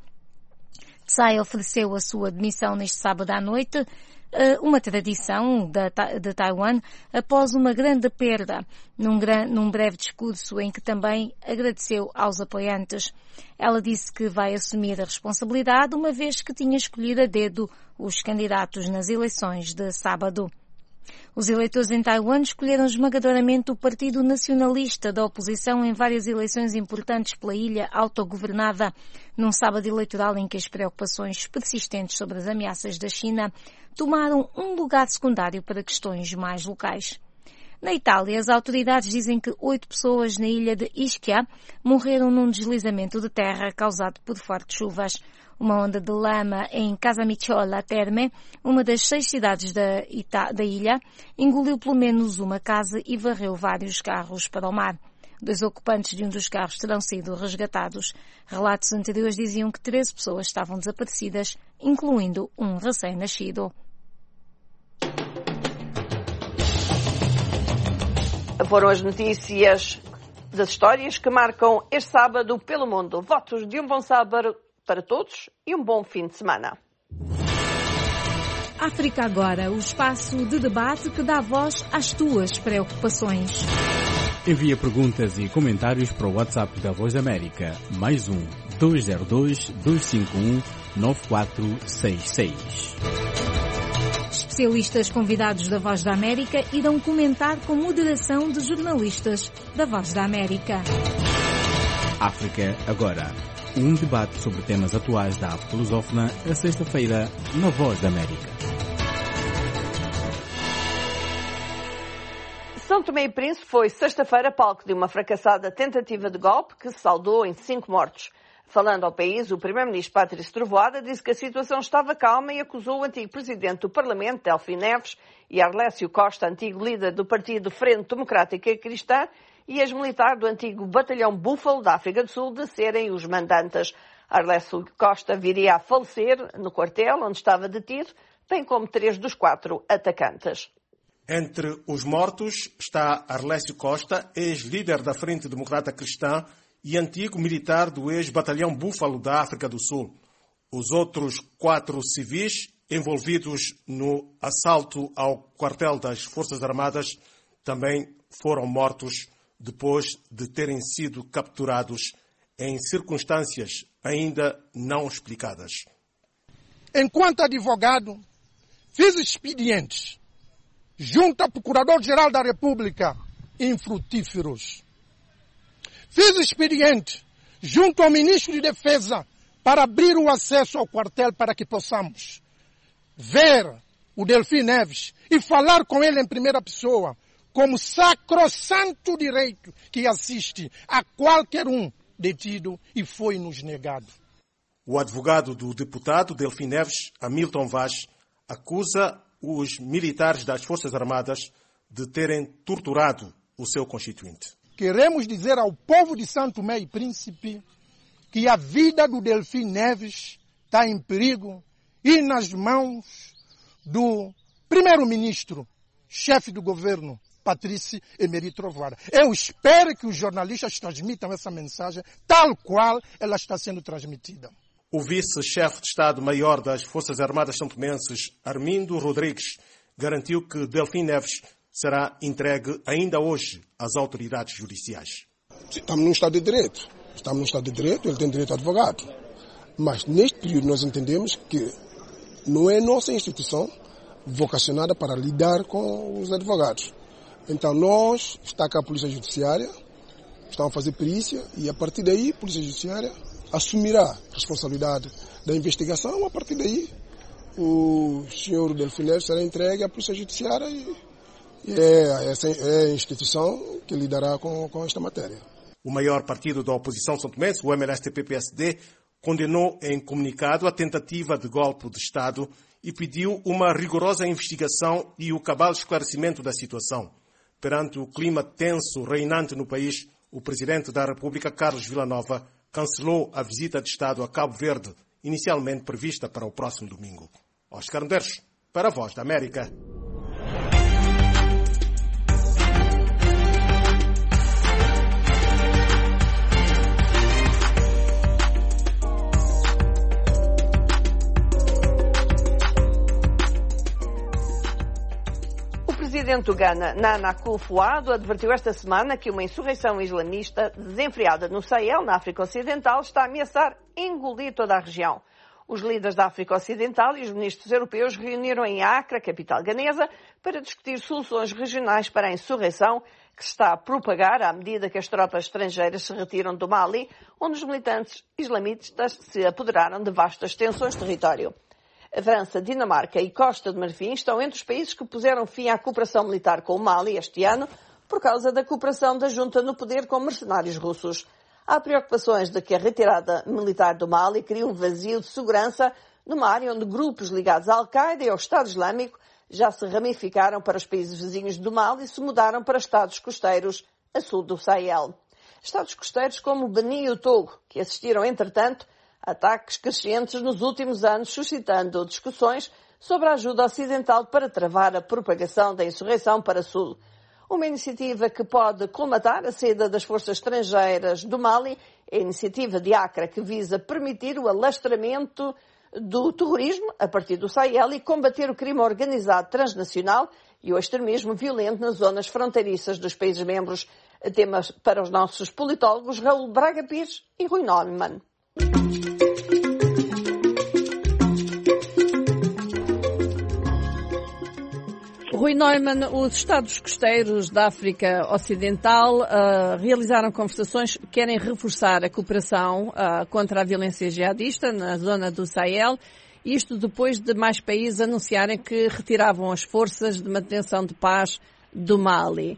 Tsai ofereceu a sua demissão neste sábado à noite, uma tradição de Taiwan, após uma grande perda, num breve discurso em que também agradeceu aos apoiantes. Ela disse que vai assumir a responsabilidade, uma vez que tinha escolhido a dedo os candidatos nas eleições de sábado. Os eleitores em Taiwan escolheram esmagadoramente o Partido Nacionalista da oposição em várias eleições importantes pela ilha autogovernada, num sábado eleitoral em que as preocupações persistentes sobre as ameaças da China tomaram um lugar secundário para questões mais locais. Na Itália, as autoridades dizem que 8 pessoas na ilha de Ischia morreram num deslizamento de terra causado por fortes chuvas. Uma onda de lama em Casamicciola Terme, uma das 6 cidades da ilha, engoliu pelo menos uma casa e varreu vários carros para o mar. 2 ocupantes de um dos carros terão sido resgatados. Relatos anteriores diziam que 13 pessoas estavam desaparecidas, incluindo um recém-nascido. Foram as notícias das histórias que marcam este sábado pelo mundo. Votos de um bom sábado para todos e um bom fim de semana. África Agora, o espaço de debate que dá voz às tuas preocupações. Envia perguntas e comentários para o WhatsApp da Voz da América, +1 202 251 9466. Especialistas convidados da Voz da América irão comentar com moderação de jornalistas da Voz da América. África Agora, um debate sobre temas atuais da África lusófona, a sexta-feira, na Voz da América. São Tomé e Príncipe foi sexta-feira palco de uma fracassada tentativa de golpe que se saldou em 5 mortos. Falando ao país, o primeiro-ministro Patrício Trovoada disse que a situação estava calma e acusou o antigo presidente do Parlamento, Delfim Neves, e Arlésio Costa, antigo líder do partido Frente Democrática Cristã, e ex-militar do antigo batalhão Búfalo da África do Sul de serem os mandantes. Arlésio Costa viria a falecer no quartel onde estava detido, bem como 3 dos 4 atacantes. Entre os mortos está Arlésio Costa, ex-líder da Frente Democrática Cristã e antigo militar do ex-batalhão Búfalo da África do Sul. Os outros 4 civis envolvidos no assalto ao quartel das Forças Armadas também foram mortos depois de terem sido capturados em circunstâncias ainda não explicadas. Enquanto advogado, fiz expedientes junto ao Procurador-Geral da República, infrutíferos. Fiz expediente junto ao Ministro de Defesa para abrir o acesso ao quartel para que possamos ver o Delfim Neves e falar com ele em primeira pessoa, como sacrossanto direito que assiste a qualquer um detido e foi-nos negado. O advogado do deputado Delfim Neves, Hamilton Vaz, acusa os militares das Forças Armadas de terem torturado o seu constituinte. Queremos dizer ao povo de São Tomé e Príncipe que a vida do Delfim Neves está em perigo e nas mãos do primeiro-ministro, chefe do governo, Patrício Emery Trovoada. Eu espero que os jornalistas transmitam essa mensagem tal qual ela está sendo transmitida. O vice-chefe de Estado-Maior das Forças Armadas santomenses, Armindo Rodrigues, garantiu que Delfim Neves será entregue ainda hoje às autoridades judiciais. Estamos num Estado de Direito. Ele tem direito a advogado. Mas neste período nós entendemos que não é nossa instituição vocacionada para lidar com os advogados. Então nós, está cá a Polícia Judiciária, estamos a fazer perícia e a partir daí a Polícia Judiciária assumirá a responsabilidade da investigação. A partir daí o senhor Delfim Neves será entregue à Polícia Judiciária e essa é a instituição que lidará com esta matéria. O maior partido da oposição santomense, o MLSTP-PSD, condenou em comunicado a tentativa de golpe de Estado e pediu uma rigorosa investigação e o cabal esclarecimento da situação. Perante o clima tenso reinante no país, o Presidente da República, Carlos Villanova, cancelou a visita de Estado a Cabo Verde, inicialmente prevista para o próximo domingo. Oscar Medeiros, para a Voz da América. O presidente do Ghana, Nana Akufo-Addo, advertiu esta semana que uma insurreição islamista desenfreada no Sahel, na África Ocidental, está a ameaçar engolir toda a região. Os líderes da África Ocidental e os ministros europeus reuniram em Accra, capital ganesa, para discutir soluções regionais para a insurreição que se está a propagar à medida que as tropas estrangeiras se retiram do Mali, onde os militantes islamistas se apoderaram de vastas extensões de território. A França, Dinamarca e Costa de Marfim estão entre os países que puseram fim à cooperação militar com o Mali este ano por causa da cooperação da junta no poder com mercenários russos. Há preocupações de que a retirada militar do Mali crie um vazio de segurança numa área onde grupos ligados à Al-Qaeda e ao Estado Islâmico já se ramificaram para os países vizinhos do Mali e se mudaram para estados costeiros a sul do Sahel. Estados costeiros como Benin e o Togo, que assistiram, entretanto, a ataques crescentes nos últimos anos, suscitando discussões sobre a ajuda ocidental para travar a propagação da insurreição para sul. Uma iniciativa que pode colmatar a saída das forças estrangeiras do Mali é a iniciativa de Accra, que visa permitir o alastramento do terrorismo a partir do Sahel e combater o crime organizado transnacional e o extremismo violento nas zonas fronteiriças dos países membros. Temas para os nossos politólogos Raul Braga Pires e Rui Neumann. Rui Neumann, os Estados costeiros da África Ocidental realizaram conversações que querem reforçar a cooperação contra a violência jihadista na zona do Sahel, isto depois de mais países anunciarem que retiravam as forças de manutenção de paz do Mali.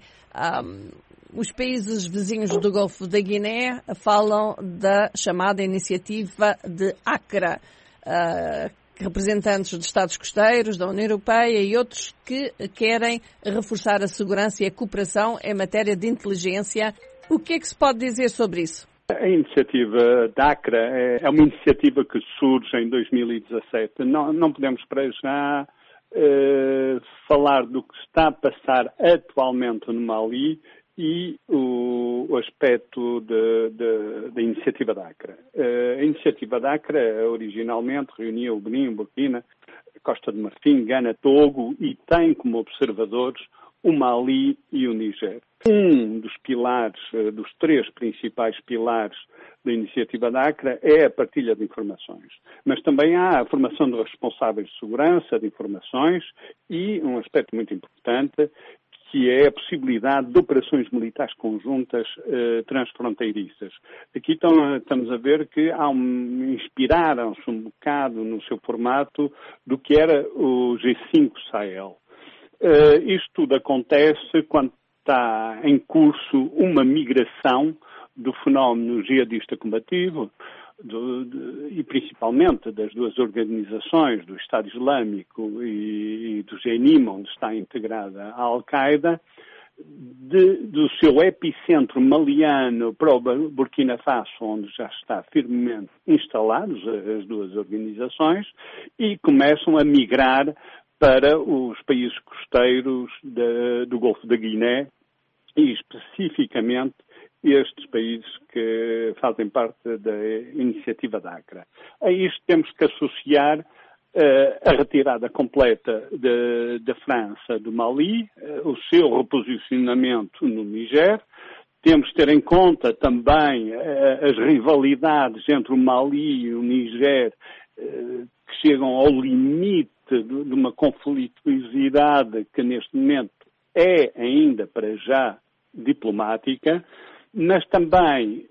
Os países vizinhos do Golfo da Guiné falam da chamada iniciativa de Accra, representantes de Estados costeiros, da União Europeia e outros que querem reforçar a segurança e a cooperação em matéria de inteligência. O que é que se pode dizer sobre isso? A iniciativa da Accra é uma iniciativa que surge em 2017. Não podemos para já falar do que está a passar atualmente no Mali e o aspecto da iniciativa da Accra. A iniciativa da Accra originalmente reunia o Benin, o Burkina, Costa de Marfim, Gana, Togo e tem como observadores o Mali e o Níger. Um dos pilares, dos três principais pilares da iniciativa da Accra é a partilha de informações. Mas também há a formação de responsáveis de segurança de informações e um aspecto muito importante que é a possibilidade de operações militares conjuntas transfronteiriças. Aqui estamos a ver que inspiraram-se um bocado no seu formato do que era o G5 Sahel. Isto tudo acontece quando está em curso uma migração do fenómeno jihadista combativo e principalmente das duas organizações, do Estado Islâmico e do Jenim, onde está integrada a Al-Qaeda, do seu epicentro maliano para o Burkina Faso, onde já está firmemente instalados as duas organizações, e começam a migrar para os países costeiros do Golfo da Guiné e especificamente estes países que fazem parte da iniciativa da Accra. A isto temos que associar a retirada completa da França do Mali, o seu reposicionamento no Níger. Temos que ter em conta também as rivalidades entre o Mali e o Níger, que chegam ao limite de uma conflituosidade que neste momento é ainda para já diplomática, mas também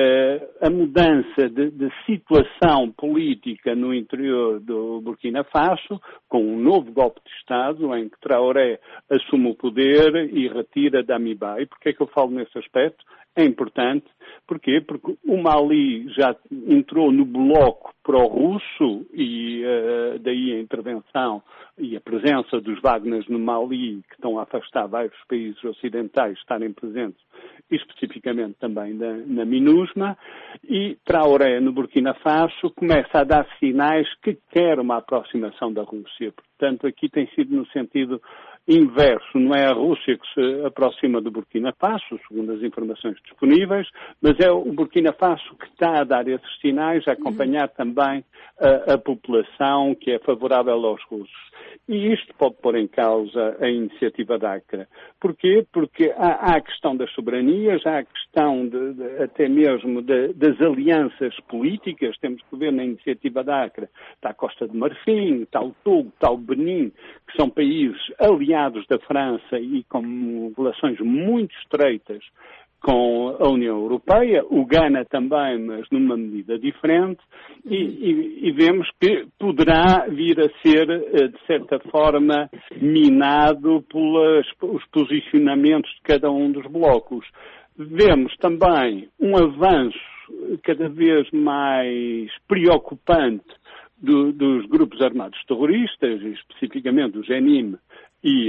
a mudança de situação política no interior do Burkina Faso, com um novo golpe de Estado em que Traoré assume o poder e retira Damiba. E porquê é que eu falo nesse aspecto? É importante. Porquê? Porque o Mali já entrou no bloco pró-russo e daí a intervenção e a presença dos Wagners no Mali, que estão a afastar vários países ocidentais estarem presentes, especificamente também na MINUSMA, e Traoré no Burkina Faso começa a dar sinais que quer uma aproximação da Rússia. Portanto, aqui tem sido no sentido inverso, não é a Rússia que se aproxima do Burkina Faso, segundo as informações disponíveis, mas é o Burkina Faso que está a dar esses sinais, a acompanhar também a população que é favorável aos russos. E isto pode pôr em causa a iniciativa da Accra. Porquê? Porque há a questão das soberanias, há a questão até mesmo das alianças políticas. Temos que ver na iniciativa da Accra. Está a Costa de Marfim, está o Togo, está o Benin, que são países aliados da França e com relações muito estreitas com a União Europeia, o Ghana também, mas numa medida diferente, e vemos que poderá vir a ser, de certa forma, minado pelos posicionamentos de cada um dos blocos. Vemos também um avanço cada vez mais preocupante dos grupos armados terroristas, especificamente o Jenim e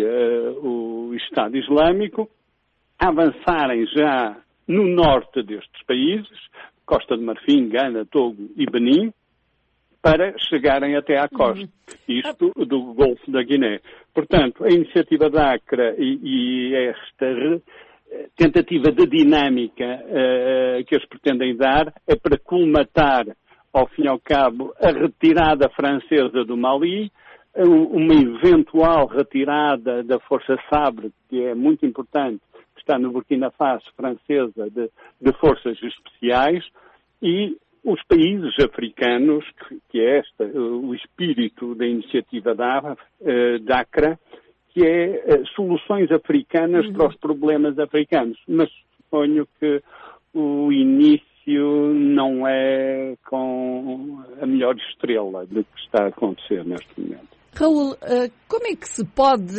o Estado Islâmico, avançarem já no norte destes países, Costa de Marfim, Ghana, Togo e Benin, para chegarem até à costa, isto do Golfo da Guiné. Portanto, a iniciativa da Accra e esta tentativa de dinâmica que eles pretendem dar é para colmatar ao fim e ao cabo, a retirada francesa do Mali, uma eventual retirada da Força Sabre, que é muito importante, que está no Burkina Faso, francesa, de forças especiais, e os países africanos, que é o espírito da iniciativa da ACRA, que é soluções africanas para os problemas africanos. Mas suponho que o início não é com a melhor estrela do que está a acontecer neste momento. Raul, como é que se pode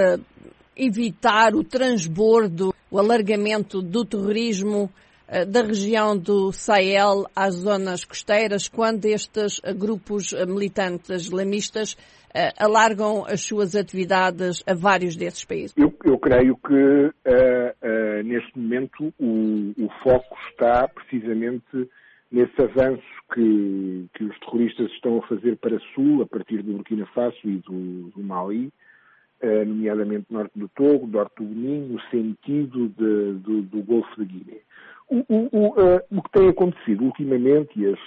evitar o transbordo, o alargamento do terrorismo da região do Sahel às zonas costeiras, quando estes grupos militantes islamistas alargam as suas atividades a vários desses países? Eu creio que neste momento o foco está precisamente nesse avanço que os terroristas estão a fazer para sul, a partir do Burkina Faso e do Mali, nomeadamente norte do Togo, norte do Benin, no sentido do Golfo de Guiné. O que tem acontecido ultimamente e as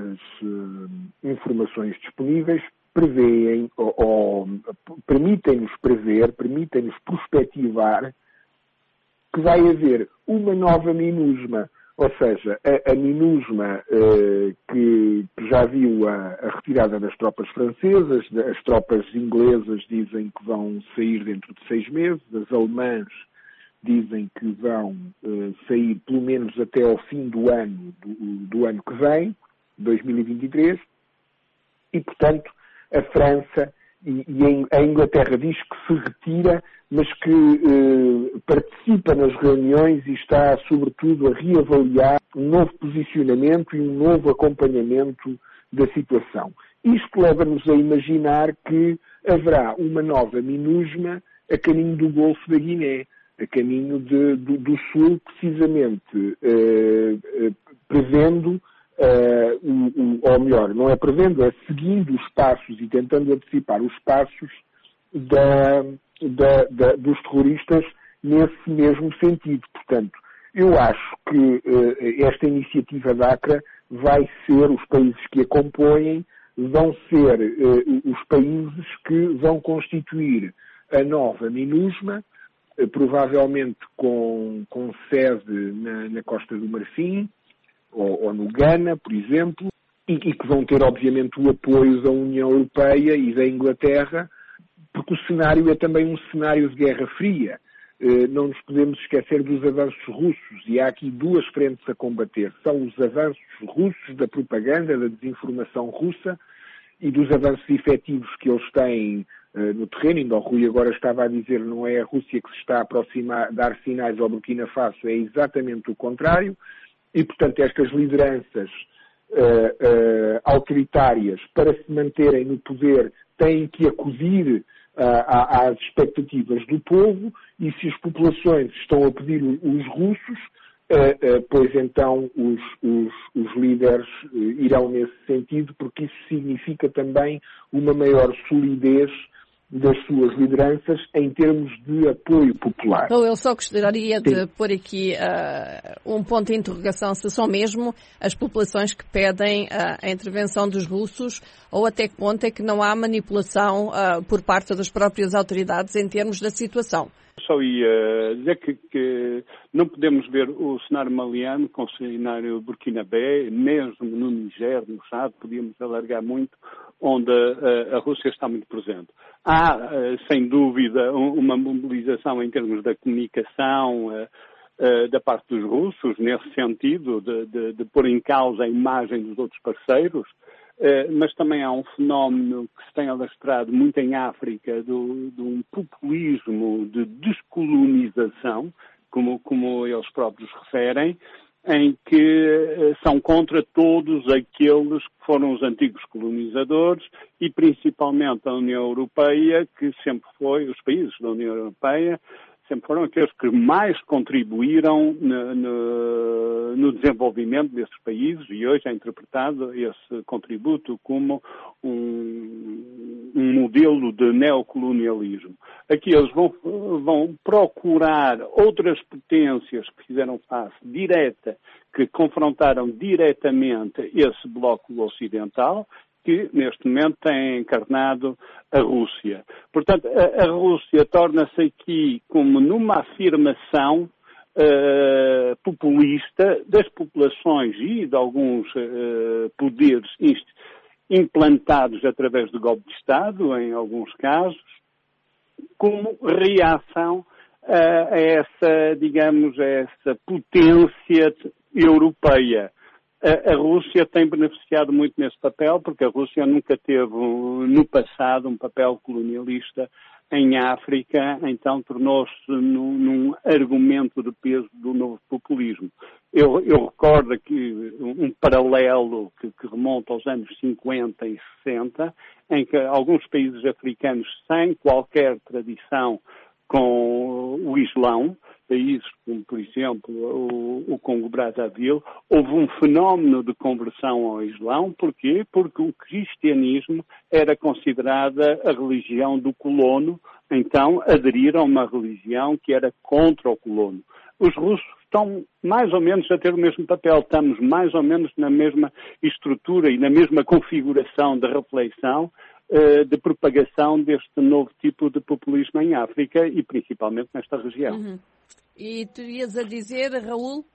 informações disponíveis prevêem ou permitem-nos prever, permitem-nos prospectivar que vai haver uma nova MINUSMA, ou seja, a MINUSMA que já viu a retirada das tropas francesas, as tropas inglesas dizem que vão sair dentro de 6 meses, as alemãs dizem que vão sair pelo menos até ao fim do ano que vem, 2023, e, portanto, a França e a Inglaterra diz que se retira, mas que participa nas reuniões e está, sobretudo, a reavaliar um novo posicionamento e um novo acompanhamento da situação. Isto leva-nos a imaginar que haverá uma nova MINUSMA a caminho do Golfo da Guiné, a caminho do Sul, precisamente prevendo, ou melhor, não é prevendo, é seguindo os passos e tentando antecipar os passos dos terroristas nesse mesmo sentido. Portanto, eu acho que esta iniciativa da ACRA vai ser, os países que a compõem, vão ser os países que vão constituir a nova MINUSMA, provavelmente com sede na Costa do Marfim, ou no Ghana, por exemplo, e que vão ter, obviamente, o apoio da União Europeia e da Inglaterra, porque o cenário é também um cenário de Guerra Fria. Não nos podemos esquecer dos avanços russos, e há aqui duas frentes a combater. São os avanços russos da propaganda, da desinformação russa, e dos avanços efetivos que eles têm no terreno. Ainda o Rui agora estava a dizer, não é a Rússia que se está a aproximar, dar sinais ao Burkina Faso, é exatamente o contrário. E, portanto, estas lideranças autoritárias, para se manterem no poder, têm que acudir às expectativas do povo, e se as populações estão a pedir os russos, pois então os líderes irão nesse sentido, porque isso significa também uma maior solidez das suas lideranças em termos de apoio popular. Então, eu só gostaria de pôr aqui um ponto de interrogação, se são mesmo as populações que pedem a intervenção dos russos, ou até que ponto é que não há manipulação por parte das próprias autoridades em termos da situação. Só ia dizer que não podemos ver o cenário maliano com o cenário burkinabé, mesmo no Niger, no Chad, podíamos alargar muito, onde a Rússia está muito presente. Há, sem dúvida, uma mobilização em termos da comunicação da parte dos russos, nesse sentido, de pôr em causa a imagem dos outros parceiros, mas também há um fenómeno que se tem alastrado muito em África, de um populismo de descolonização, como eles próprios referem, em que são contra todos aqueles que foram os antigos colonizadores e principalmente a União Europeia, que sempre foi, os países da União Europeia, sempre foram aqueles que mais contribuíram no desenvolvimento desses países, e hoje é interpretado esse contributo como um modelo de neocolonialismo. Aqui eles vão procurar outras potências que fizeram face direta, que confrontaram diretamente esse bloco ocidental, que neste momento tem encarnado a Rússia. Portanto, a Rússia torna-se aqui como numa afirmação populista das populações e de alguns poderes implantados através do golpe de Estado, em alguns casos, como reação a essa, digamos, a essa potência europeia. A Rússia tem beneficiado muito nesse papel, porque a Rússia nunca teve, no passado, um papel colonialista em África, então tornou-se num argumento de peso do novo populismo. Eu recordo aqui um paralelo que remonta aos anos 50 e 60, em que alguns países africanos, sem qualquer tradição com o Islão, países como, por exemplo, o Congo-Brazzaville, houve um fenómeno de conversão ao Islão. Porquê? Porque o cristianismo era considerada a religião do colono, então aderiram a uma religião que era contra o colono. Os russos estão mais ou menos a ter o mesmo papel, estamos mais ou menos na mesma estrutura e na mesma configuração de reflexão de propagação deste novo tipo de populismo em África e principalmente nesta região. Uhum. E tu ias a dizer, Raul?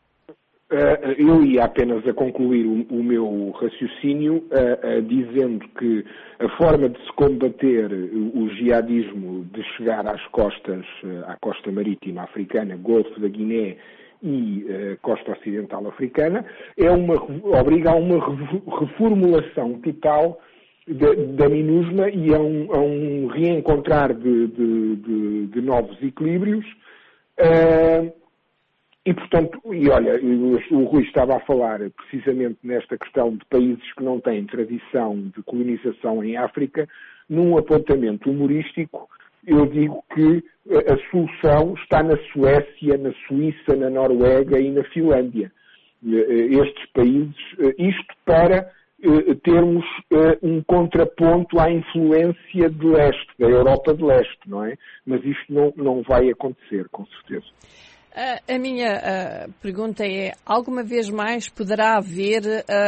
Eu ia apenas a concluir o meu raciocínio dizendo que a forma de se combater o jihadismo de chegar às costas, à costa marítima africana, Golfo da Guiné e costa ocidental africana, obriga a uma reformulação total da MINUSMA e a um reencontrar de novos equilíbrios. E, portanto, olha, o Rui estava a falar precisamente nesta questão de países que não têm tradição de colonização em África. Num apontamento humorístico, eu digo que a solução está na Suécia, na Suíça, na Noruega e na Finlândia. Estes países, isto para termos um contraponto à influência de leste, da Europa de leste, não é? Mas isto não vai acontecer, com certeza. A minha pergunta é, alguma vez mais poderá haver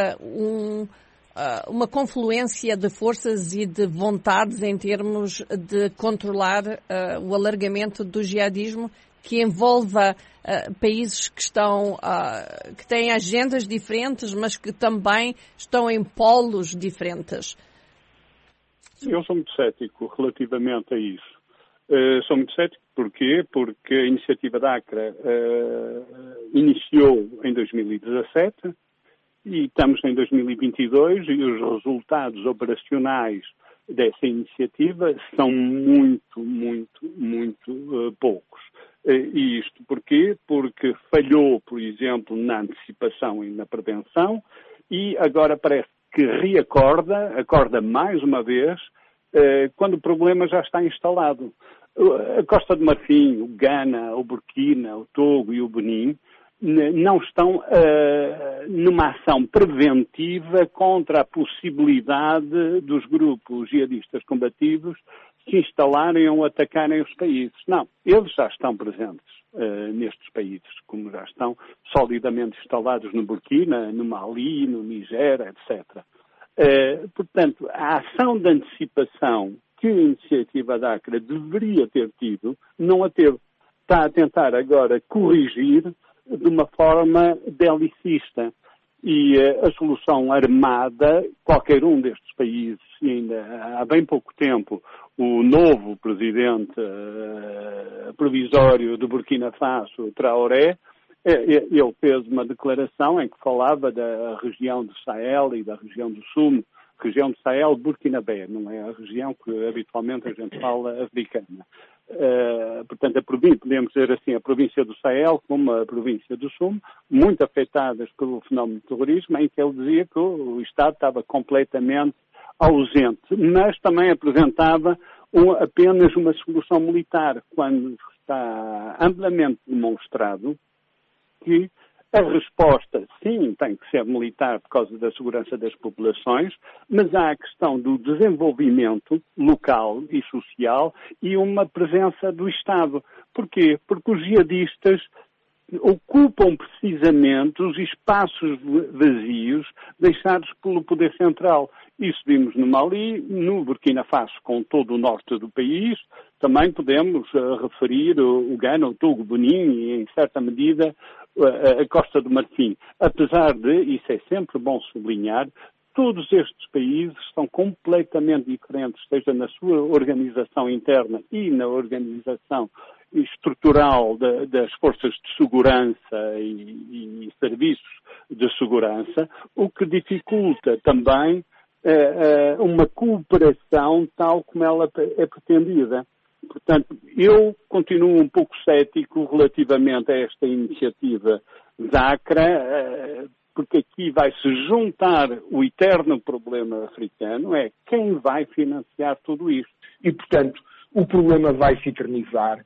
uma confluência de forças e de vontades em termos de controlar o alargamento do jihadismo que envolva países que têm agendas diferentes, mas que também estão em polos diferentes? Eu sou muito cético relativamente a isso. Sou muito cético, porquê? Porque a iniciativa da ACRA iniciou em 2017 e estamos em 2022 e os resultados operacionais dessa iniciativa são muito poucos. E isto porquê? Porque falhou, por exemplo, na antecipação e na prevenção e agora parece que acorda mais uma vez quando o problema já está instalado. A Costa de Marfim, o Ghana, o Burkina, o Togo e o Benin não estão numa ação preventiva contra a possibilidade dos grupos jihadistas combativos se instalarem ou atacarem os países. Não, eles já estão presentes nestes países, como já estão solidamente instalados no Burkina, no Mali, no Niger, etc. Portanto, a ação de antecipação que a iniciativa da ACRA deveria ter tido, não a teve. Está a tentar agora corrigir de uma forma belicista. E a solução armada, qualquer um destes países, ainda há bem pouco tempo, o novo presidente provisório de Burkina Faso, Traoré, ele fez uma declaração em que falava da região do Sahel e da região do Sul, região do Sahel Burkinabé, não é a região que habitualmente a gente fala africana. Portanto, podemos dizer assim, a província do Sahel como a província do Sul, muito afetadas pelo fenómeno do terrorismo, em que ele dizia que o Estado estava completamente ausente, mas também apresentava apenas uma solução militar, quando está amplamente demonstrado que a resposta, sim, tem que ser militar por causa da segurança das populações, mas há a questão do desenvolvimento local e social e uma presença do Estado. Porquê? Porque os jihadistas ocupam precisamente os espaços vazios deixados pelo poder central. Isso vimos no Mali, no Burkina Faso, com todo o norte do país. Também podemos referir o Ghana, o Togo, o Benin e, em certa medida, a Costa do Marfim. Apesar de, isso é sempre bom sublinhar, todos estes países são completamente diferentes, seja na sua organização interna e na organização estrutural das forças de segurança e serviços de segurança, o que dificulta também uma cooperação tal como ela é pretendida. Portanto, eu continuo um pouco cético relativamente a esta iniciativa Zacra, porque aqui vai-se juntar o eterno problema africano, é quem vai financiar tudo isto. E, portanto, o problema vai se eternizar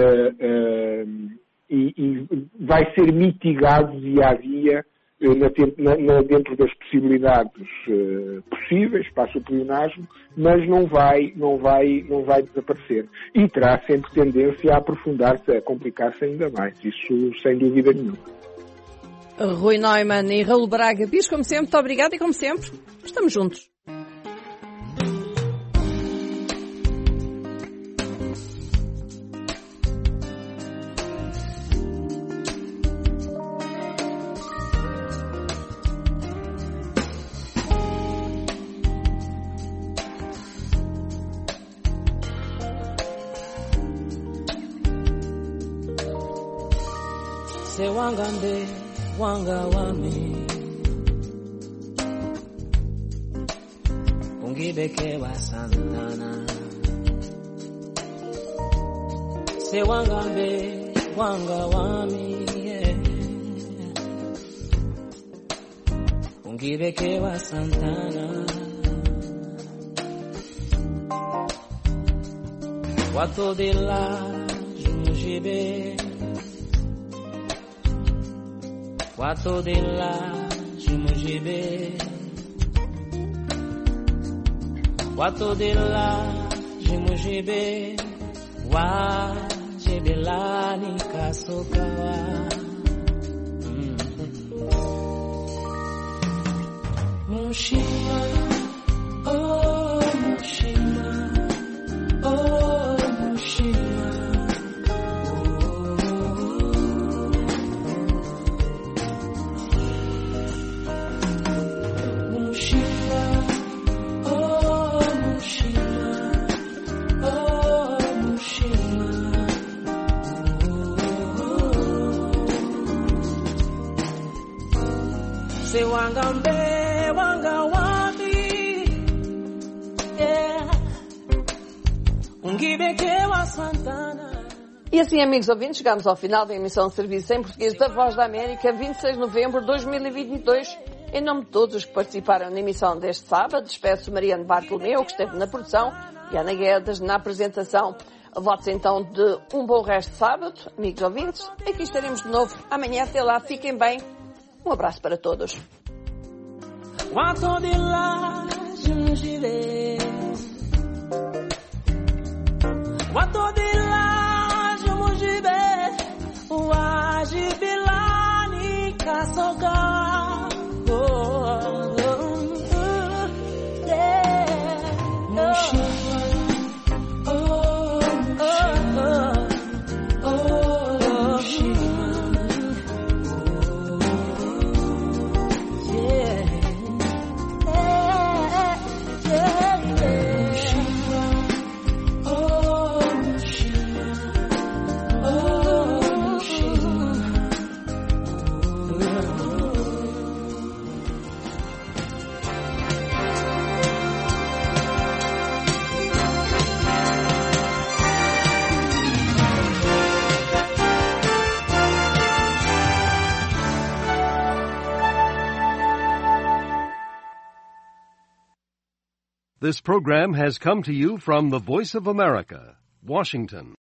e vai ser mitigado dia a dia dentro das possibilidades possíveis para o pleonasmo, mas não vai desaparecer. E terá sempre tendência a aprofundar-se, a complicar-se ainda mais. Isso sem dúvida nenhuma. Rui Neumann e Raul Braga Pires, como sempre, muito obrigado e como sempre, estamos juntos. Se wangambe wanga wami ungibekewa santana se wangambe wanga wami ungibekewa santana wato de la junjibe Wato de la jumujibe Wato de la jumujibe Wa jebelani kasokawa Mushima Oh Mushima Oh Mushima Se wangambe wanga wami ungibekewa santana. E assim, amigos ouvintes, chegamos ao final da emissão de serviço em português da Voz da América, 26 de novembro de 2022. Em nome de todos os que participaram na emissão deste sábado, despeço Mariano Bartolomeu, que esteve na produção, e Ana Guedes na apresentação. Votos então de um bom resto de sábado, amigos ouvintes. Aqui estaremos de novo amanhã. Até lá, fiquem bem. Um abraço para todos. Wato de la junjibe Wato de la junjibe Wajibilani kasoga This program has come to you from the Voice of America, Washington.